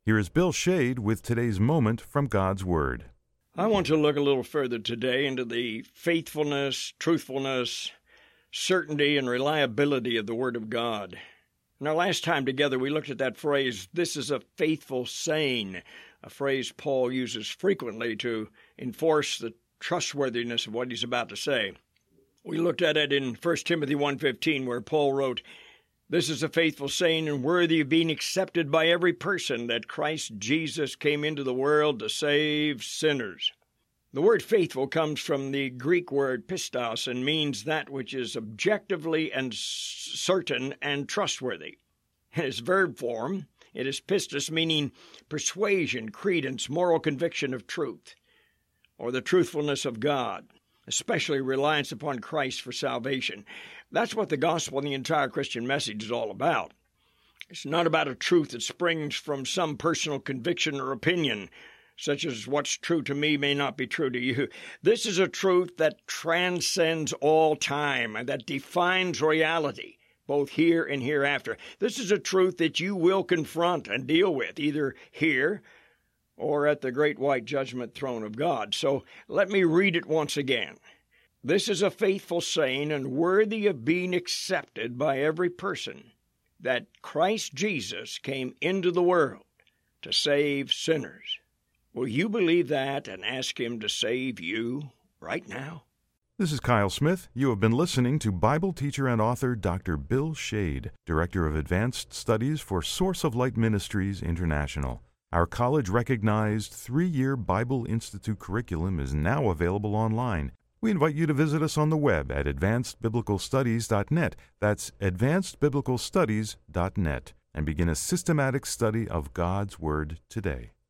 Here is Bill Shade with today's moment from God's Word. I want to look a little further today into the faithfulness, truthfulness, certainty, and reliability of the Word of God. In our last time together, we looked at that phrase, "This is a faithful saying," a phrase Paul uses frequently to enforce the trustworthiness of what he's about to say. We looked at it in 1 Timothy 1:15, where Paul wrote, "This is a faithful saying and worthy of being accepted by every person, that Christ Jesus came into the world to save sinners." The word faithful comes from the Greek word pistos and means that which is objectively and certain and trustworthy. In its verb form, it is pistos, meaning persuasion, credence, moral conviction of truth, or the truthfulness of God, especially reliance upon Christ for salvation. That's what the gospel and the entire Christian message is all about. It's not about a truth that springs from some personal conviction or opinion, such as what's true to me may not be true to you. This is a truth that transcends all time and that defines reality, both here and hereafter. This is a truth that you will confront and deal with, either here or at the great white judgment throne of God. So let me read it once again. "This is a faithful saying and worthy of being accepted by every person, that Christ Jesus came into the world to save sinners." Will you believe that and ask Him to save you right now? This is Kyle Smith. You have been listening to Bible teacher and author Dr. Bill Shade, Director of Advanced Studies for Source of Light Ministries International. Our college-recognized 3-year Bible Institute curriculum is now available online. We invite you to visit us on the web at advancedbiblicalstudies.net. That's advancedbiblicalstudies.net, and begin a systematic study of God's Word today.